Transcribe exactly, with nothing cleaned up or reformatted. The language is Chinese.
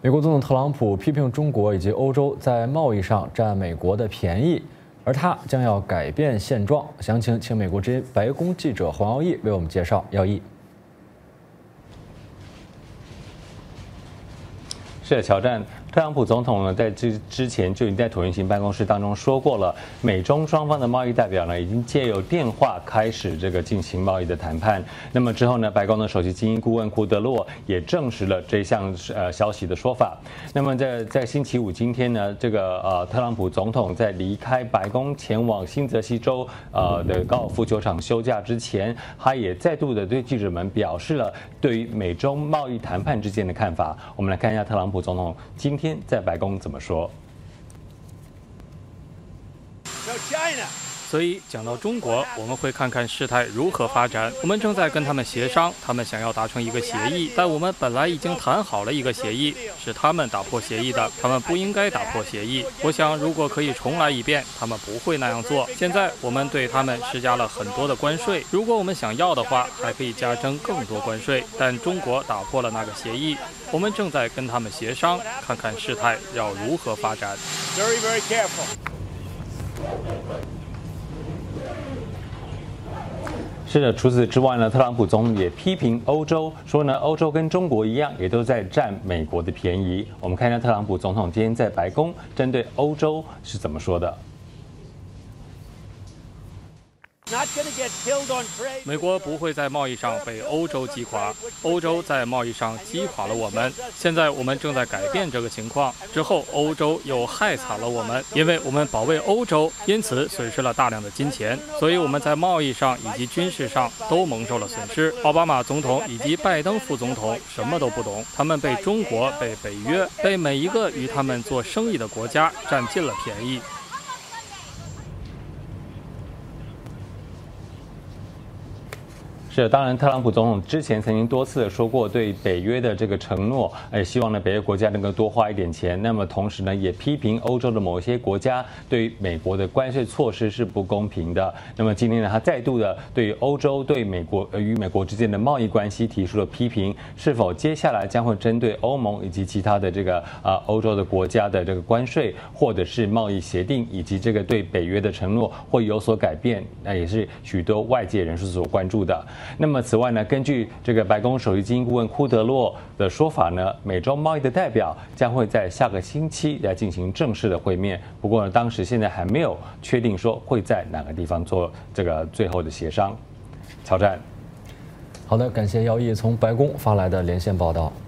美国总统特朗普批评中国以及欧洲在贸易上占美国的便宜，而他将要改变现状。详情请美国之音白宫记者黄耀义为我们介绍。耀义， 是的，乔战。 特朗普总统呢，在之之前就已经在椭圆形办公室当中说过了，美中双方的贸易代表呢，已经借由电话开始这个进行贸易的谈判。那么之后呢，白宫的首席经济顾问库德洛也证实了这项呃消息的说法。那么在在星期五今天呢，这个呃特朗普总统在离开白宫前往新泽西州呃的高尔夫球场休假之前，他也再度的对记者们表示了对于美中贸易谈判之间的看法。我们来看一下特朗普总统今天 在白宫怎么说？ 所以讲到中国，我们会看看事态如何发展。我们正在跟他们协商，他们想要达成一个协议，但我们本来已经谈好了一个协议，是他们打破协议的，他们不应该打破协议。我想，如果可以重来一遍，他们不会那样做。现在我们对他们施加了很多的关税，如果我们想要的话，还可以加征更多关税。但中国打破了那个协议，我们正在跟他们协商，看看事态要如何发展。 Very, very careful. 是的，除此之外呢，特朗普总统也批评欧洲，说呢，欧洲跟中国一样，也都在占美国的便宜。我们看一下特朗普总统今天在白宫针对欧洲是怎么说的。 美国不会在贸易上被欧洲击垮，欧洲在贸易上击垮了我们。现在我们正在改变这个情况，之后欧洲又害惨了我们，因为我们保卫欧洲，因此损失了大量的金钱，所以我们在贸易上以及军事上都蒙受了损失。奥巴马总统以及拜登副总统什么都不懂，他们被中国、被北约、被每一个与他们做生意的国家占尽了便宜。 是的，当然，特朗普总统之前曾经多次的说过对北约的这个承诺，哎，希望呢北约国家能够多花一点钱。那么同时呢，也批评欧洲的某一些国家对于美国的关税措施是不公平的。那么今天呢，他再度的对于欧洲对美国呃与美国之间的贸易关系提出了批评，是否接下来将会针对欧盟以及其他的这个啊欧洲的国家的这个关税或者是贸易协定以及这个对北约的承诺会有所改变？那也是许多外界人士所关注的。 那么，此外呢，根据这个白宫首席经济顾问库德洛的说法呢，美中贸易的代表将会在下个星期来进行正式的会面。不过呢，当时现在还没有确定说会在哪个地方做这个最后的协商。乔战， 好的，感谢耀义从白宫发来的连线报道。